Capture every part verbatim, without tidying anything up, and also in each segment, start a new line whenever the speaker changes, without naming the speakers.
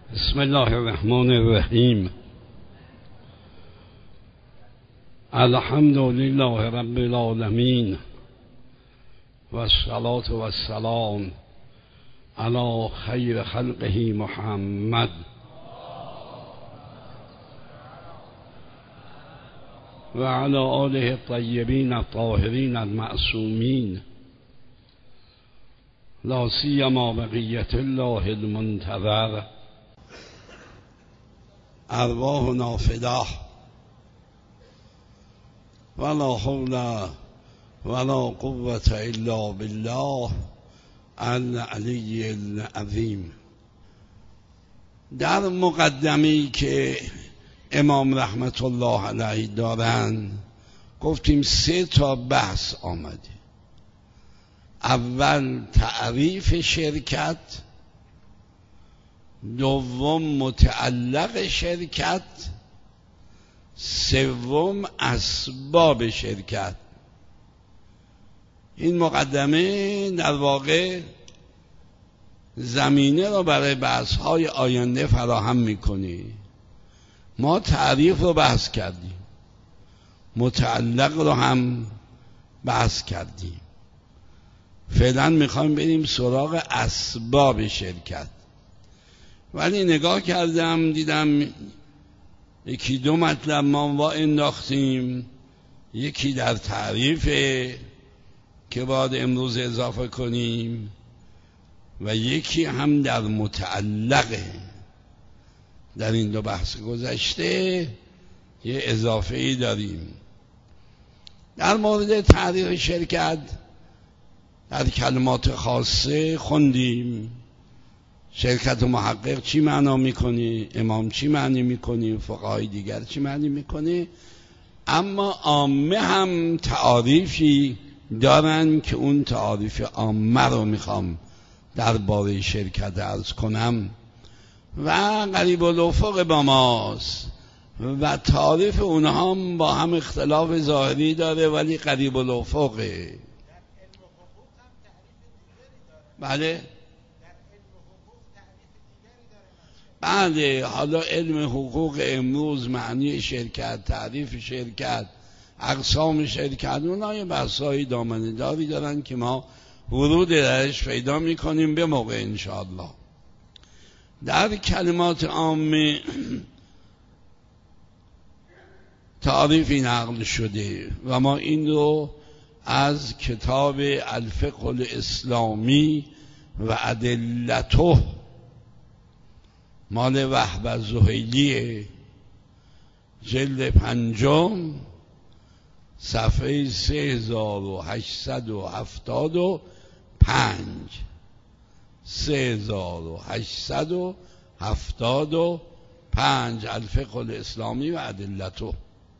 بسم الله الرحمن الرحیم. الحمد لله رب العالمین و الصلاة و السلام علی خیر خلقه محمد و علی آله الطیبین الطاهرین المعصومین، لا سیما بقیة الله المنتظر. ارواحنا فداه ولا حول ولا قوة الا بالله العلی العظیم. در مقدمی که امام رحمت الله علیه دارن گفتیم سه تا بحث آمده. اول تعریف شرکت، دوم متعلق شرکت، سوم اسباب شرکت. این مقدمه در واقع زمینه رو برای بحث‌های آینده فراهم می‌کنه. ما تعریف رو بحث کردیم، متعلق رو هم بحث کردیم. فعلا میخوایم بریم سراغ اسباب شرکت. ولی نگاه کردم دیدم یکی دو مطلب ما وا انداختیم، یکی در تعریفه که باید امروز اضافه کنیم و یکی هم در متعلقه. در این دو بحث گذشته یه اضافه ای داریم. در مورد تعریف شرکت در کلمات خاصه خوندیم. شرکت و محقق چی معنا میکنه، امام چی معنی میکنه، فقهای دیگر چی معنی میکنه. اما عامه هم تعاریفی دارن که اون تعاریف عامه رو میخوام درباره شرکت عرض کنم و قریب الافق با ماست و تعاریف اونها هم با هم اختلاف ظاهری داره ولی قریب الافقه. بله بله حالا علم حقوق امروز معنی شرکت، تعریف شرکت، اقسام شرکت، اونها یه بحثای دامنه‌داری دارن که ما ورود درش پیدا میکنیم به موقع انشاءالله. در کلمات عامه تعریفی نقل شده و ما این رو از کتاب الفقه الاسلامی و ادلته مال وهب زهیلی جلد پنجم صفحه سه هزار و هشتصد و هفتاد و پنج سه هزار و هشتصد و هفتاد و پنج الفقه الاسلامی و ادلته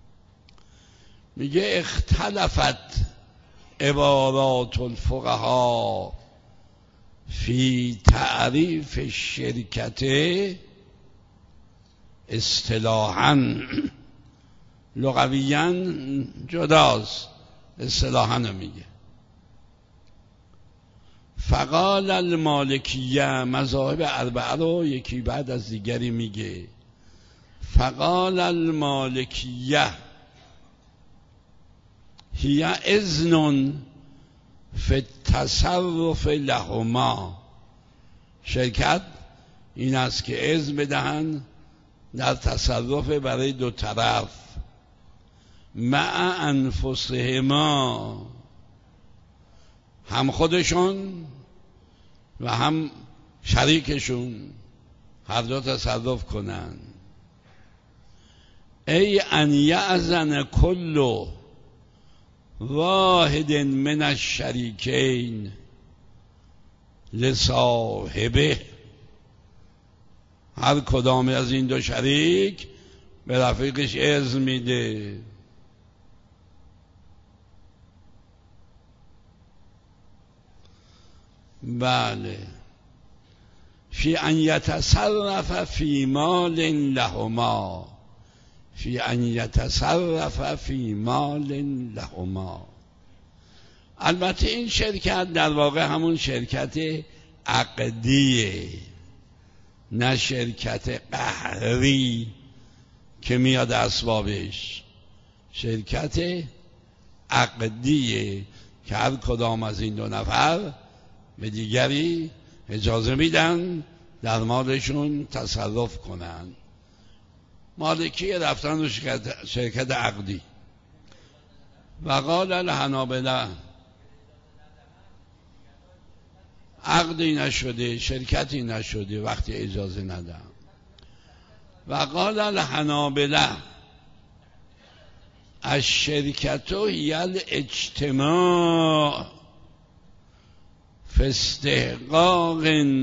میگه اختلفت عبارات الفقهاء فی تعریف شرکت اصطلاحاً. لغویاً جداست، اصطلاحاً میگه. فقال المالکیه، مذاهب اربعه رو یکی بعد از دیگری میگه. فقال المالکیه هی اذن فی التصرف لهما. شرکت این است که اذن بدهن در تصرف برای دو طرف مع انفسهما، هم خودشون و هم شریکشون هر دو تصرف کنن. ای ان یأذن کل واحد من الشریکین لصاحبه، هر کدام از این دو شریک به رفیقش اذن میده. بله فی ان یتصرف فی مال لهما، فی ان یتصرف فی مال لهما. البته این شرکت در واقع همون شرکت عقدیه نه شرکت قهری که میاد اسبابش، شرکت عقدیه که هر کدام از این دو نفر به دیگری اجازه میدن در مالشون تصرف کنن. مالکی رفتن رو شرکت, شرکت عقدی. و قال الحنابلة عقدی نشده، شرکتی نشده وقتی اجازه ندن. و قال الحنابلة الشرکت هی الاجتماع فی استحقاق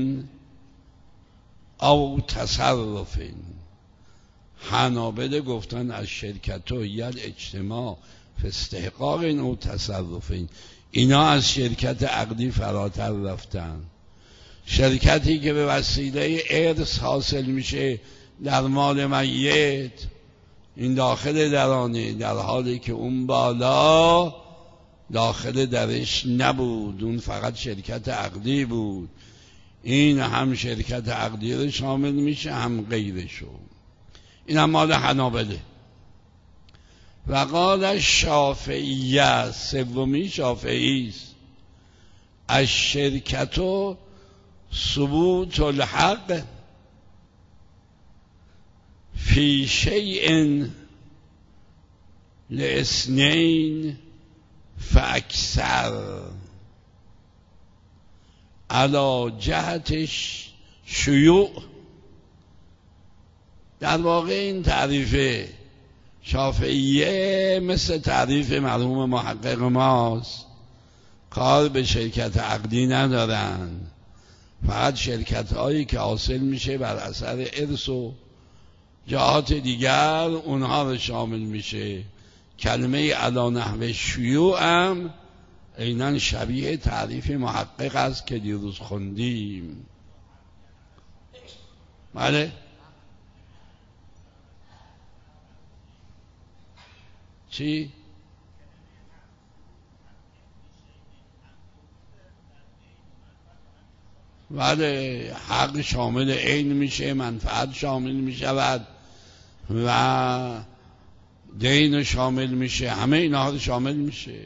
او تصرف. حنابله گفتن از شرکت هی الاجتماع فی استحقاق او تصرف، اینا از شرکت عقدی فراتر رفتن. شرکتی که به وسیله ارث حاصل میشه در مال میت، این داخل درانه، در حالی که اون بالا داخل درش نبود، اون فقط شرکت عقدی بود. این هم شرکت عقدی رو شامل میشه هم غیرشو. این هم مال حنابله. و قال الشافعیه، سومی شافعی است، الشرکت ثبوت الحق فی شیء لاثنین فاکثر علی جهت شیوع. در واقع این تعریف شافعیه مثل تعریف مرحوم محقق ماست، کار به شرکت عقدی ندارن، فقط شرکت هایی که حاصل میشه بر اثر ارث و جهات دیگر اونها رو شامل میشه. کلمه علی نحو شیوع هم عیناً شبیه تعریف محقق است که دیروز خوندیم. بله چی؟ بله، حق شامل عین میشه، منفعت شامل میشود و دین شامل میشه، همه اینا شامل میشه.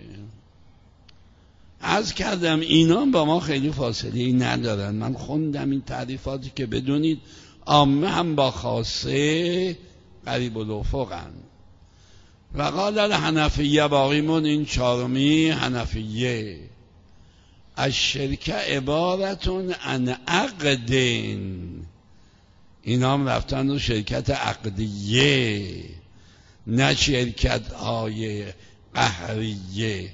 عرض کردم اینا با ما خیلی فاصله ای ندارن. من خوندم این تعریفاتی که بدونید عامه هم با خاصه قریب الافقن. و قال الحنفیه، باقیمون این چهارمی حنفیه، الشرکه عبارتون عن عقدین، اینا هم رفتن رو شرکت عقدیه نه شرکت های قهریه.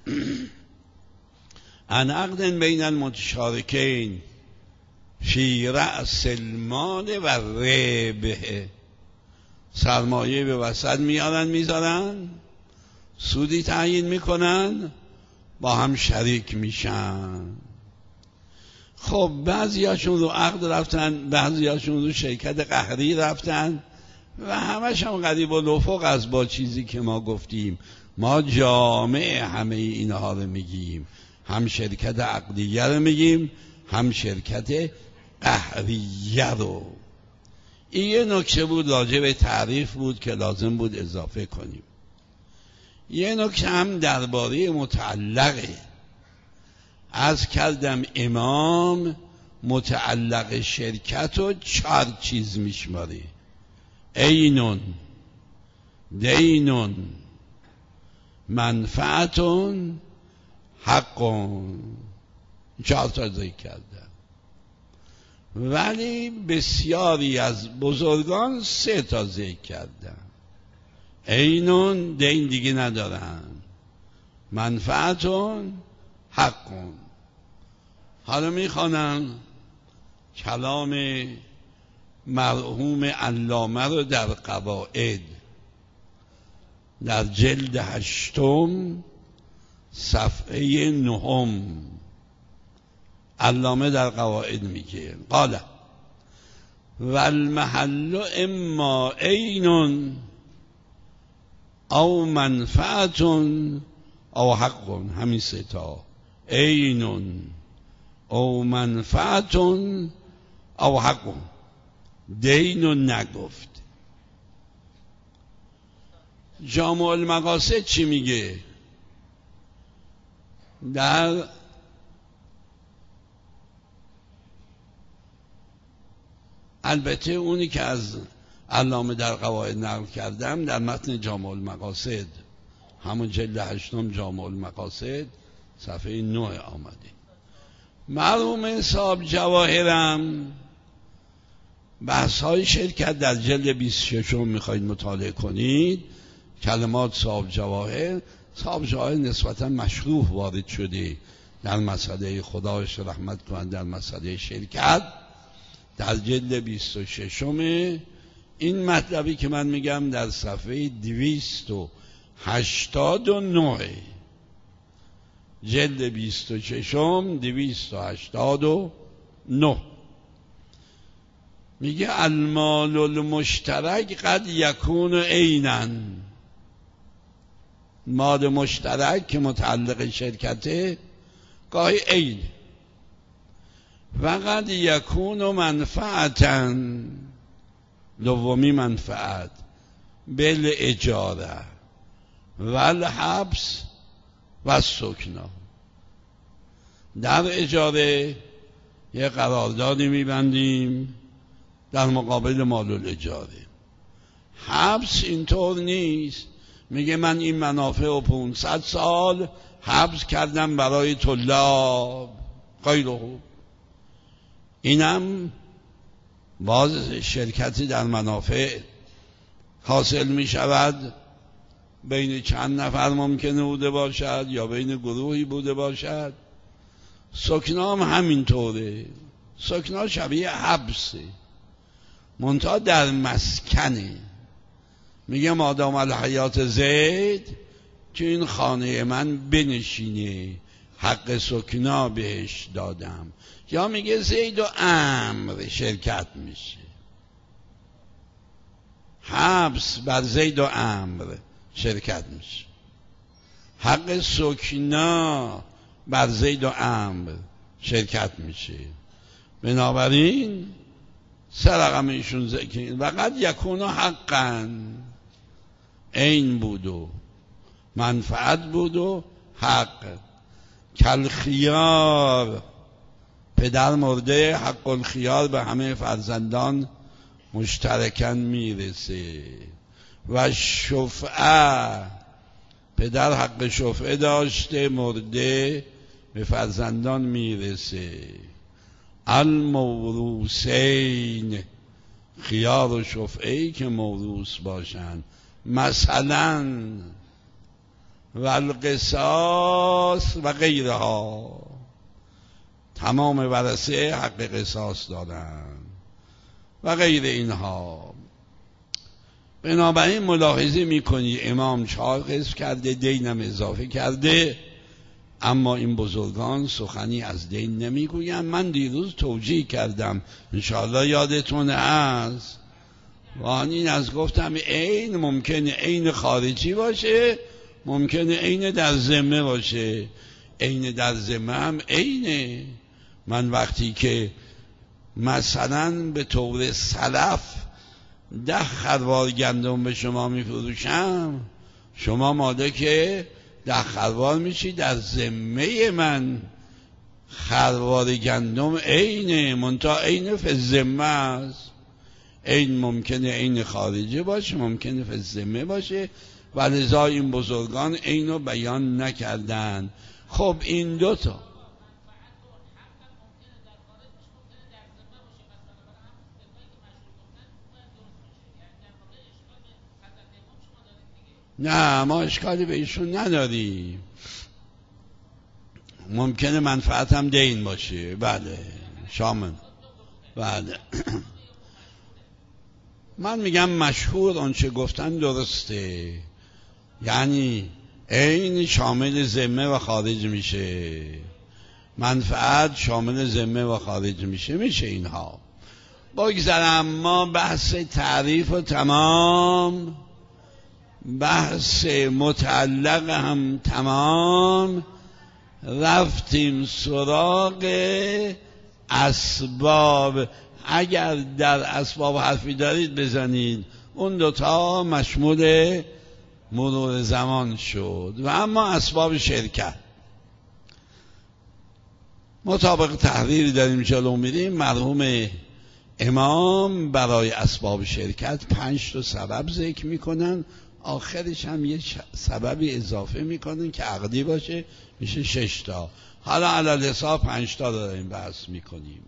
عن عقدین بین المتشارکین فی رأس المال و ربح، سرمایه به وسط میارن میذارن، سودی تعیین میکنن، با هم شریک میشن. خب بعضیاشون رو عقد رفتن، بعضیاشون رو شرکت قهری رفتن و همش هم قریب الافق از با چیزی که ما گفتیم. ما جامع همه اینها رو میگیم، هم شرکت عقدیه رو میگیم هم شرکت قهریه رو. این یه نکته بود راجع به تعریف بود که لازم بود اضافه کنیم. یه نکته هم درباره متعلقه. عرض کردم امام متعلق شرکت رو چهار چیز میشماره: عینون، دینون، منفعتون، حقون. چهار تا ذکر کردم. ولی بسیاری از بزرگان سه تا ذکر کردن. عینون، دین دیگه ندارن، منفعتون، حقون. حالا میخوانم کلام مرحوم علامه رو در قواعد در جلد هشتم صفحه نهم. علامه در قواعد میگه قال والمحل اما عینون او منفعتون او حقون. همین سه تا: عینون او منفعتون او حقون. دین رو نگفت. جامع المقاصد چی میگه؟ در البته اونی که از علامه در قواعد نقل کردم در متن جامع المقاصد، همون جلد هشتم جامع المقاصد صفحه نه آمده. مرحوم صاحب جواهرم بحث های شرکت در جلد بیست و شش میخواید مطالعه کنید. کلمات صاحب جواهر، صاحب جواهر نسبتا مشروح وارد شده در مسئله، خدایش رحمت کنند، در مسئله شرکت در جلد بیست و شش. این مطلبی که من میگم در صفحه دویست و هشتاد و نه، جلد بیست و شش دویست و هشتاد و نه میگه المال المشترک قد یکون عینا. مال مشترک که متعلق شرکته گاهی عین، و قد یکون منفعتا، دومی منفعت، بل اجاره و الحبس و سکنا. در اجاره یه قراردادی میبندیم در مقابل مال الاجاره. حبس اینطور نیست، میگه من این منافع رو پانصد سال حبس کردم برای طلاب، خیلی خوب، اینم باز شرکتی در منافع حاصل می شود، بین چند نفر ممکنه بوده باشد یا بین گروهی بوده باشد. سکنا هم همینطوره، سکنا شبیه حبسه، منتها در مسکنه. میگه مادام الحیات زید تو این خانه من بنشینه، حق سکنا بهش دادم. یا میگه زید و عمرو شرکت میشه، حبس بر زید و عمرو شرکت میشه، حق سکنا بر زید و عمرو شرکت میشه. بنابراین سه رقم ایشون ذکر و قد یکون حقا، عین بود و منفعت بود و حق. کل خیار، پدر مرده، حق الخیار به همه فرزندان مشترکاً میرسه. و شفعه، پدر حق شفعه داشته، مرده، به فرزندان میرسه. الموروثین، خیار و شفعه‌ای که موروث باشن. مثلا و القصاص و غیرها، تمام ورثه حق قصاص دارن و غیر اینها. بنابراین ملاحظه میکنی امام چهار قسم کرده، دینم اضافه کرده، اما این بزرگان سخنی از دین نمیگوین. من دیروز توجیه کردم، انشاءالله یادتون هست، وانین از گفتم عین ممکنه عین خارجی باشه، ممکنه عین در ذمه باشه. عین در ذمه هم عینه. من وقتی که مثلا به طور سلف ده خروار گندم به شما میفروشم، شما مالک ده خروار میشی، در ذمه من خروار گندم عینه، منتها عین فی الذمه است. عین ممکنه عین خارجی باشه، ممکنه فی الذمه باشه، و لذا این بزرگان عینو بیان نکردن. خب این دوتا نه، ما اشکالی به ایشون نداریم. ممکنه منفعت هم دین باشه، بله شامل، بله. من میگم مشهور آنچه گفتن درسته، یعنی عین شامل ذمه و خارج میشه، منفعت شامل ذمه و خارج میشه، میشه اینها. بگذارم ما بحث تعریف و تمام، بحث متعلق هم تمام، رفتیم سراغ اسباب اگر در اسباب حرفی دارید بزنید. اون دوتا مشمول مرور زمان شد. و اما اسباب شرکت مطابق تحریری داریم جلو میریم. مرحوم امام برای اسباب شرکت پنج تا سبب ذکر میکنن، آخرش هم یه سببی اضافه میکنن که عقدی باشه، میشه شش تا. حالا علی حساب پنج تا داریم بحث میکنیم.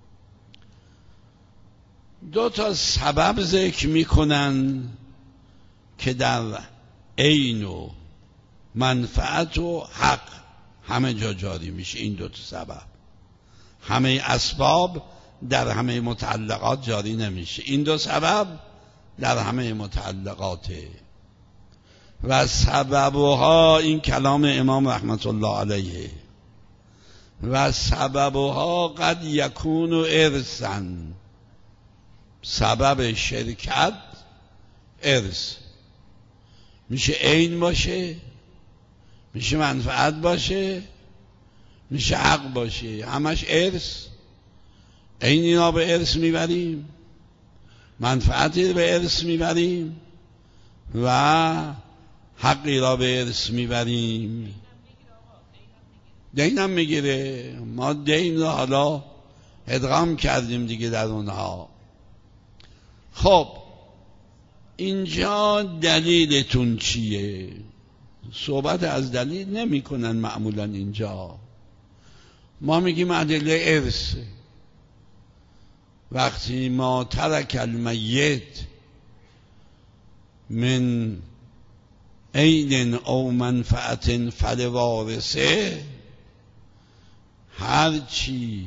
دو تا سبب ذکر میکنن که در عین و منفعت و حق همه جا جاری میشه. این دو تا سبب همه اسباب در همه متعلقات جاری نمیشه. این دو سبب در همه متعلقاته. و سببها، این کلام امام رحمت الله علیه، و سببها قد یکون ارثا، سبب شرکت ارث میشه، عین باشه، میشه منفعت باشه، میشه حق باشه، همش ارث. عینی را به ارث میبریم، منفعتی به ارث میبریم و حقی را به ارث میبریم. دینم میگیره. ما دین را حالا ادغام کردیم دیگه در اونها. خب اینجا دلیلتون چیه؟ صحبت از دلیل نمی کنن معمولا. اینجا ما میگیم ادله ارث. وقتی ما ترک المیت من عین او منفعت فلوارثه، هرچی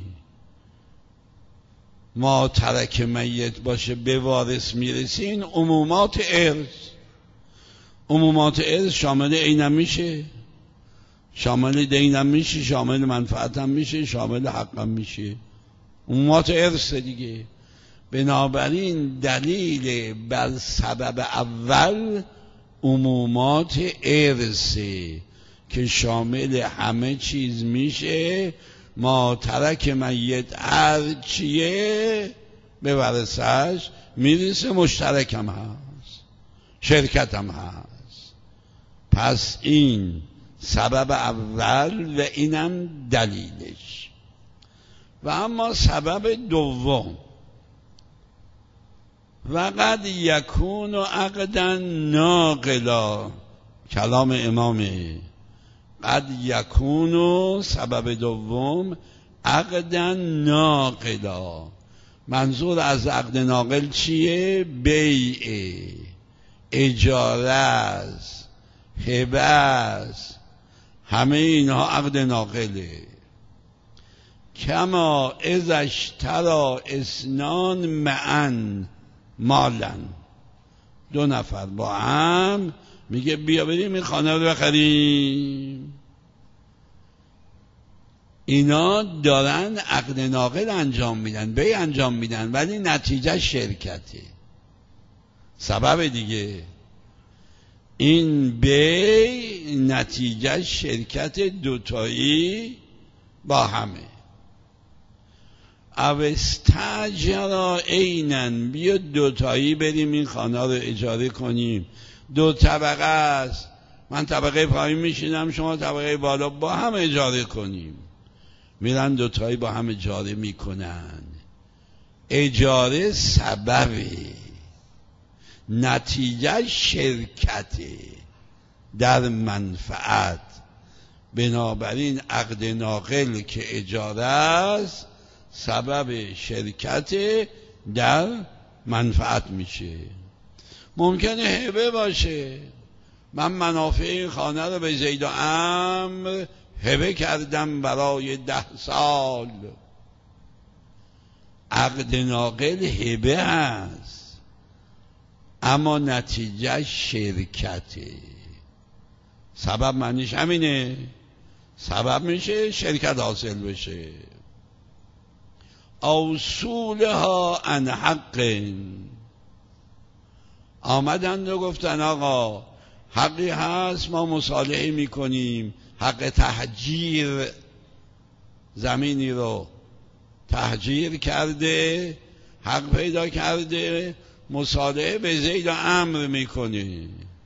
ما ترک میت باشه به وارث میرسه. این عمومات ارث. عمومات ارث شامل عینم میشه، شامل دینم میشه، شامل منفعتم میشه، شامل حقم میشه. عمومات ارث دیگه. بنابراین دلیل بر سبب اول عمومات ارثه که شامل همه چیز میشه. ما ترک میت هر چیه به ورثش میرسه، مشترک هم هست، شرکت هم هست. پس این سبب اول و اینم دلیلش. و اما سبب دوم، و قد یکون عقدا ناقلا، کلام امامه. قد یکون، سبب دوم، عقدا ناقلا. منظور از عقد ناقل چیه؟ بیع، اجاره است، هبه است، همه اینها عقد ناقله. کما اذا اشتری اثنان معا مالا، دو نفر با هم میگه بیا بریم این خانه رو بخریم. اینا دارن عقد ناقل انجام میدن، بیع انجام میدن، ولی نتیجه شرکته. سبب دیگه این بیع نتیجه شرکت دوتایی با همه. او استاجرا عینن، بیا دوتایی بریم این خانه رو اجاره کنیم. دو طبقه است، من طبقه پایین میشینم، شما طبقه بالا، با هم اجاره کنیم. میرن دوتایی با هم اجاره میکنن. اجاره سببه، نتیجه شرکته در منفعت. بنابراین عقد ناقل که اجاره است سبب شرکت در منفعت میشه. ممکنه هبه باشه، من منافع این خانه رو به زید و عمرو هبه کردم برای ده سال. عقد ناقل هبه هست اما نتیجه شرکته. سبب معنیش همینه، سبب میشه شرکت حاصل بشه. اوصولها عن حق، آمدند و گفتن آقا حقی هست، ما مصالحه میکنیم، حق تهجیر، زمینی رو تهجیر کرده حق پیدا کرده مصالحه به زید و عمرو میکنه.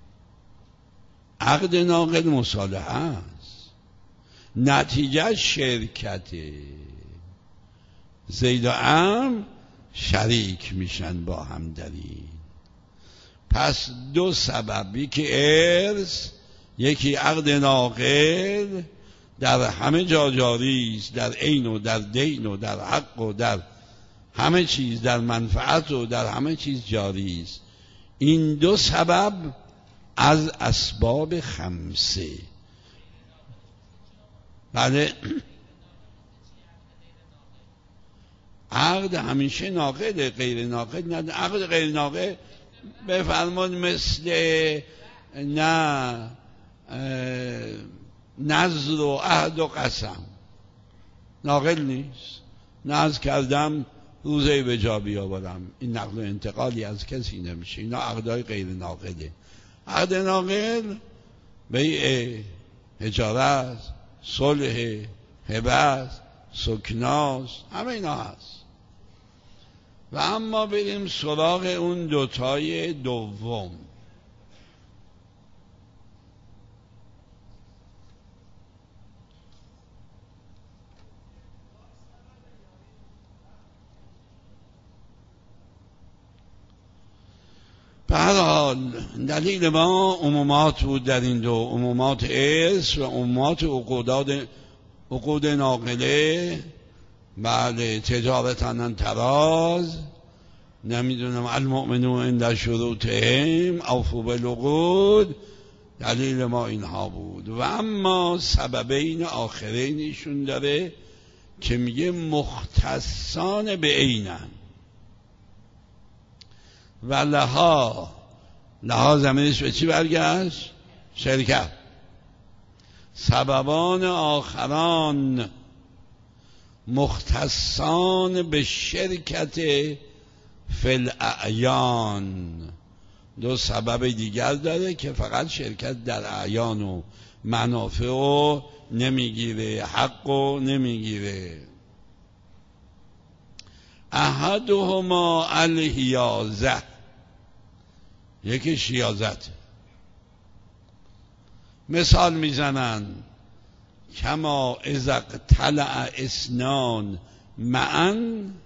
عقد ناقل مصالحه است، نتیجه شرکته. زید و عمرو شریک میشن با هم در این. پس دو سبب، یکی ارث، یکی عقد ناقل، در همه جا جاری است، در عین و در دین و در حق و در همه چیز، در منفعت و در همه چیز جاری است. این دو سبب از اسباب خمسه. بله، عقد همیشه ناقل، غیر ناقل نه. عقد غیر ناقل بفرماد مثل نه نذر و عهد و قسم ناقل نیست. نذر کردم روزه به جا بیاورم، این نقل و انتقالی از کسی نمیشه. اینا عقدهای غیر ناقله. عقد ناقل بیع، اجارت، صلح، هبه، سکناس، همه اینا هست. و اما بریم سراغ اون دوتای دوم. به هر حال دلیل ما عمومات بود در این دو، عمومات ارث و عمومات عقودات عقود ناقله. بله، تجارتن تراز، نمیدونم المؤمنون عند شروطهم اوفوا بالعقود. دلیل ما اینها بود. و اما سببین آخرینشون داره که میگه مختصان به عینن و لها. لها زمینش به چی برگشت؟ شرکت. سببان آخران مختصان به شرکت فی الاعیان. دو سبب دیگر داره که فقط شرکت در اعیان و منافع و نمیگیره، حق و نمیگیره. احدهما الحیازه، یکی شیازت. مثال میزنن کما اذا اقتلع اثنان معا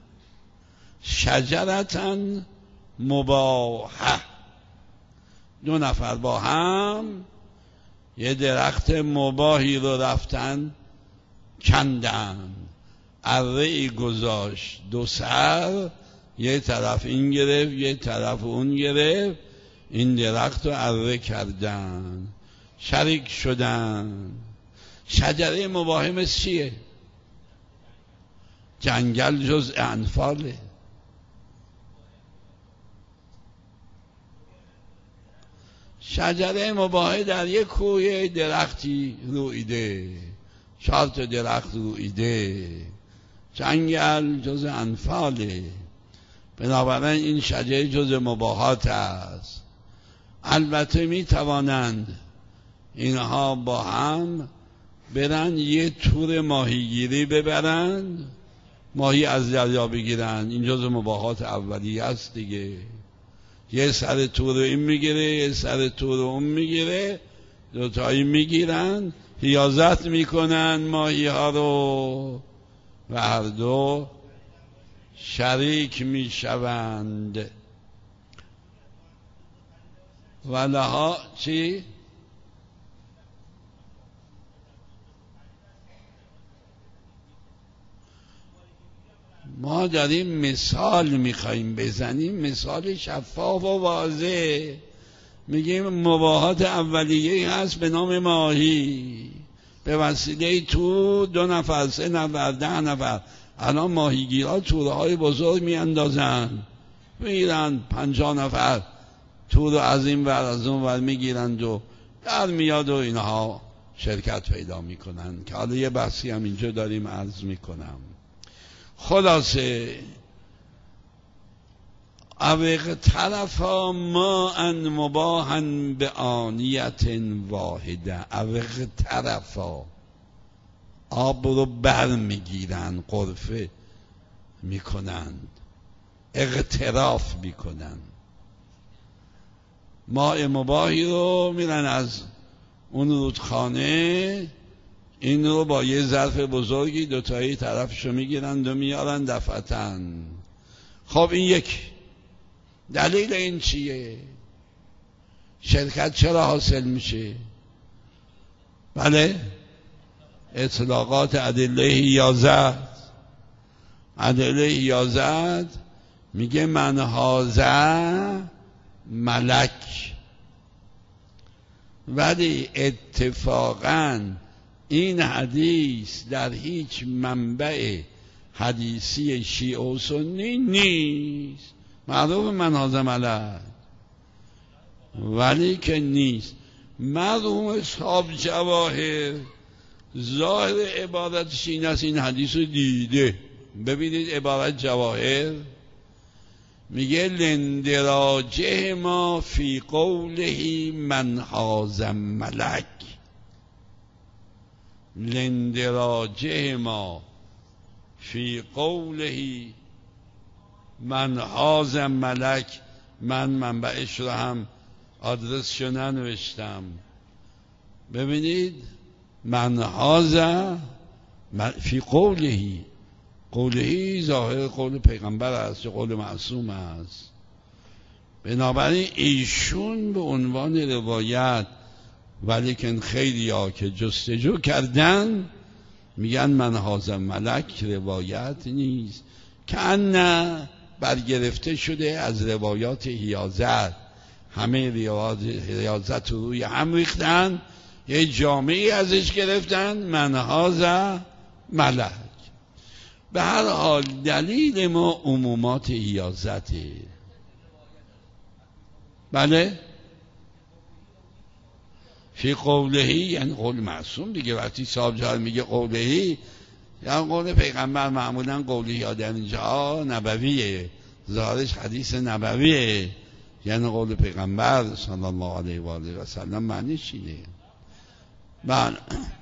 شجرة مباحه. دو نفر با هم یه درخت مباحی رو رفتن کندن، اره‌ای گذاشت دو سر، یه طرف این گرفت یه طرف اون گرفت، این درخت رو اره کردن، شریک شدن. شجره مباحه مثل چیه؟ جنگل جز انفاله. شجره مباحه در یک کوه درختی رویده، چهار تا درخت رویده، جنگل جز انفاله. بنابراین این شجره جز مباحات است. البته می توانند اینها با هم برن یه تور ماهیگیری ببرن، ماهی از دریا بگیرن، این جز مباحات اولیه است دیگه. یه سر تور این میگیره، یه سر تور اون میگیره، دوتایی میگیرن، حیازت میکنن ماهی ها رو و هر دو شریک میشوند. و لها چی؟ ما داریم مثال میخواییم بزنیم، مثال شفاف و واضح. میگیم مباحات اولیه هست به نام ماهی، به وسیله تو دو نفر، سه نفر، ده نفر. الان ماهیگیرها تورهای بزرگ میاندازن، میگیرن پنجاه نفر تور از این ور از اون ور میگیرند و در میاد و اینها شرکت پیدا میکنن، که حالا یه بحثی هم اینجا داریم عرض میکنم. خلاصه اوق طرفا ما ان مباهن به آنیت واحده. اوق طرفا آب رو بر میگیرن، قرفه میکنند. اغتراف میکنن. ماء مباحی رو میرن از اون رودخانه، این رو با یه ظرف بزرگی دوتایی طرفشو میگیرن و میارن دفعتن. خب این یک دلیل این چیه؟ شرکت چرا حاصل میشه؟ بله، اطلاقات ادله حیازت. ادله حیازت میگه من هازه ملک، ولی اتفاقاً این حدیث در هیچ منبع حدیثی شیعه و سنی نیست. معروف من هازه ملک، ولی که نیست. مرحوم اصحاب جواهر ظاهر عبارتش این است، این حدیث رو دیده. ببینید عبارت جواهر میگه لندراجه ما فی قوله من هازه ملک، لندراجه ما فی قوله من هازه ملک. من منبعش رو هم آدرسشو ننوشتم. ببینید من هازه فی قولهی، قولهی ظاهر قول پیغمبر است یا قول معصوم است. بنابراین ایشون به عنوان روایت، ولیکن خیلی ها که جستجو کردن میگن من هازه ملک روایت نیست، که نه برگرفته شده از روایات حیازت. همه ریاضت رو روی هم ریختن، یه جامعی ازش گرفتن من هازه ملک. به هر حال دلیل ما عمومات حیازته. بله، فی قولهی یعنی قول معصوم دیگه. وقتی صاحب جهر میگه قولهی یعنی قول پیغمبر. معمولا قولهی ها در اینجا نبویه، ظاهرش حدیث نبویه، یعنی قول پیغمبر صلی الله علیه و آله و سلم. معنیش اینه. من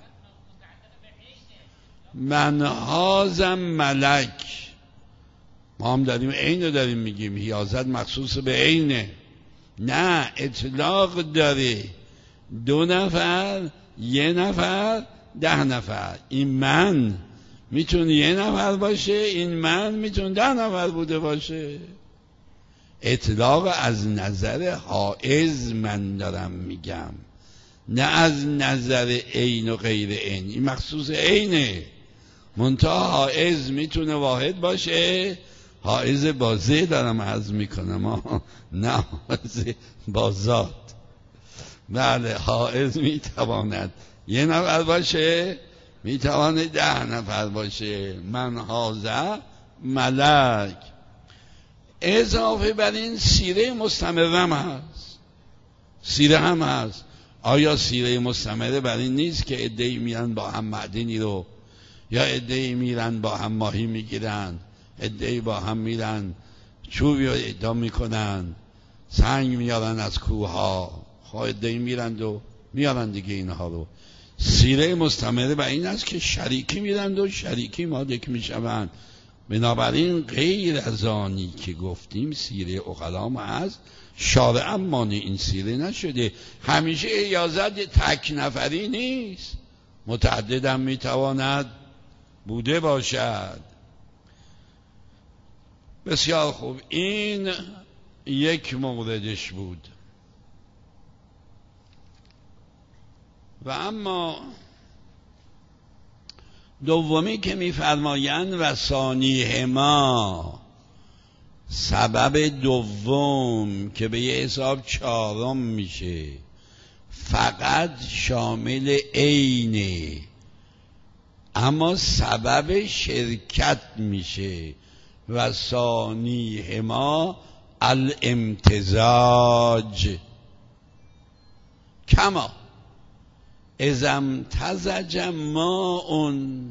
من هازه ملک، ما هم داریم عین رو داریم میگیم. حیازت مخصوص به عینه، نه اطلاق داره. دو نفر، یه نفر، ده نفر. این من میتونه یه نفر باشه، این من میتونه ده نفر بوده باشه. اطلاق از نظر حائز من دارم میگم، نه از نظر عین و غیر عین. این مخصوص عینه، منتها حائز میتونه واحد باشه. حائز بازه دارم عرض میکنم، نه حائز بازات. بله، حائز میتواند یه نفر باشه، میتواند ده نفر باشه. من هازه ملک. اضافه بر این سیره مستمره هم هست. سیره هم هست. آیا سیره مستمره بر این نیست که عده‌ای میرن با هم معدنی رو، یا عده‌ای میرن با هم ماهی میگیرن، عده‌ای با هم میرن چوبی رو ادعا میکنن، سنگ میارن از کوه ها، خواه عده‌ای میرن و میارن دیگه اینها رو. سیره مستمره بر این است که شریکی میرن و شریکی مالک میشوند. بنابراین غیر از آنی که گفتیم سیره عقلام هست، شارعاً مانع این سیره نشده. همیشه اجازت تک نفری نیست، متعددم میتواند بوده باشد. بسیار خوب، این یک موردش بود. و اما دومی که میفرمایند و ثانیهما، سبب دوم که به یه حساب چهارم میشه، فقط شامل عینه، اما سبب شرکت میشه. و ثانیهما الامتزاج، کما اذا امتزج ماء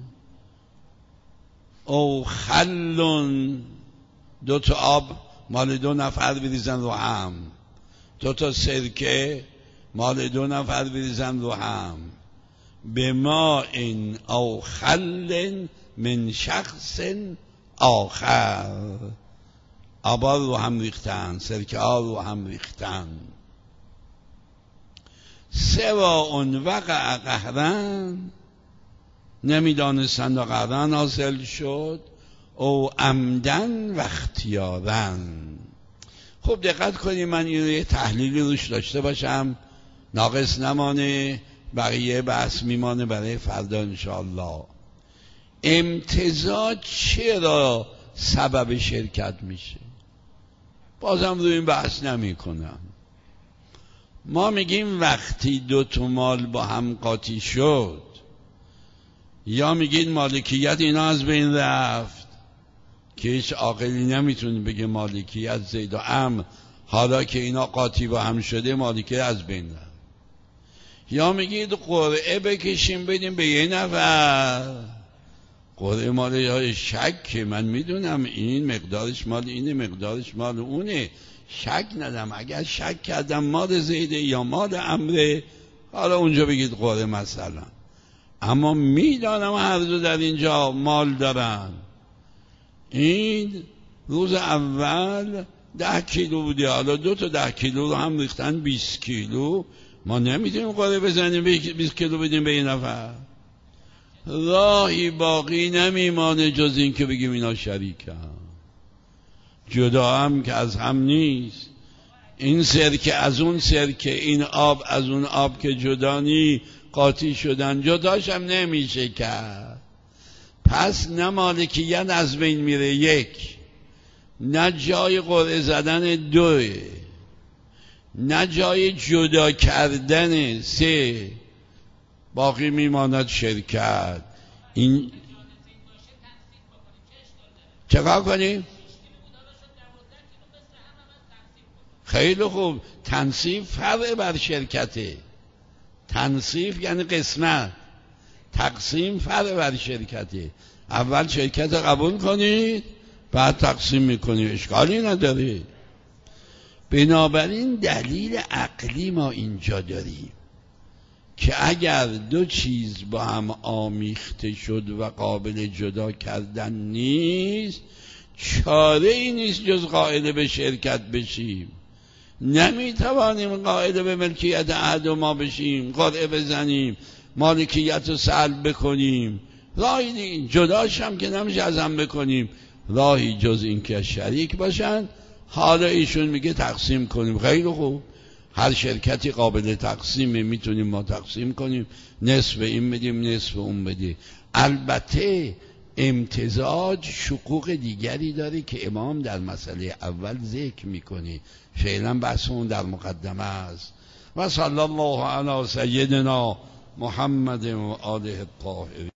او خل، دو تا آب مال دو نفر بریزن رو هم، دو تا سرکه مال دو نفر بریزن رو هم، به ماء او خل من شخص آخر. آبا رو هم ریختن، سرکه ها رو هم ریختن. سوا اون وقع قهرن، نمیدانستند و قهرن حاصل شد، او عمدن و اختیارن. خب دقت کنید، من این یه تحلیلی روش داشته باشم، ناقص نمانه، بقیه بحث میمانه برای فردا انشاءالله. امتزاج چرا سبب شرکت میشه؟ بازم روی این بحث نمی کنم. ما میگیم وقتی دو تا مال با هم قاطی شد، یا میگین مالکیت اینا از بین رفت، که هیچ عاقلی نمیتونه بگه مالکیت زید و عمرو حالا که اینا قاطی با هم شده مالکیت از بین رفت. یا میگید قرعه بکشیم بدیم به یه نفر، قرعه مال شک، من میدونم این مقدارش مال اینه مقدارش مال اونه، شک ندم، اگر شک کردم مال زیده یا مال عمره، حالا اونجا بگید قرعه مثلا. اما میدانم هر دو در اینجا مال دارن. این روز اول ده کیلو بوده، حالا دو تا ده کیلو رو هم ریختن بیست کیلو، ما نمیتونیم قرعه بزنیم بیست کیلو بدیم به این نفر. راهی باقی نمیمانه جز این که بگیم اینا شریکن، جدا هم که از هم نیست. این سرکه از اون سرکه، این آب از اون آب که جدا نی، قاطی شدن، جداش هم نمیشه کرد. پس نه مالکیت از بین میره یک، نه جای قرعه زدن دوه، نه جای جدا کردن سه، باقی میماند شرکت. این چکار کنیم؟ خیلی خوب، تنصیف فرع بر شرکته. تنصیف یعنی قسمت، تقسیم فرع بر شرکته. اول شرکت قبول کنید بعد تقسیم میکنید، اشکالی نداره. بنابراین دلیل عقلی ما اینجا داریم که اگر دو چیز با هم آمیخته شد و قابل جدا کردن نیست، چاره ای نیست جز قائل به شرکت بشیم. نمیتوانیم قائل به ملکیت احد ما بشیم، قرعه بزنیم، مالکیت رو سلب بکنیم. راهی نیست، جداش هم که نمیشه از هم بکنیم، راهی جز این که شریک باشن. حالا ایشون میگه تقسیم کنیم، خیلی خوب، هر شرکتی قابل تقسیمه، میتونیم ما تقسیم کنیم، نصف این بدیم نصف اون بدیم. البته امتزاج شقوق دیگری داره که امام در مسئله اول ذکر میکنه، فعلا بحث اون در مقدمه است. و صلی الله علی سیدنا محمد و آله الطاهرین.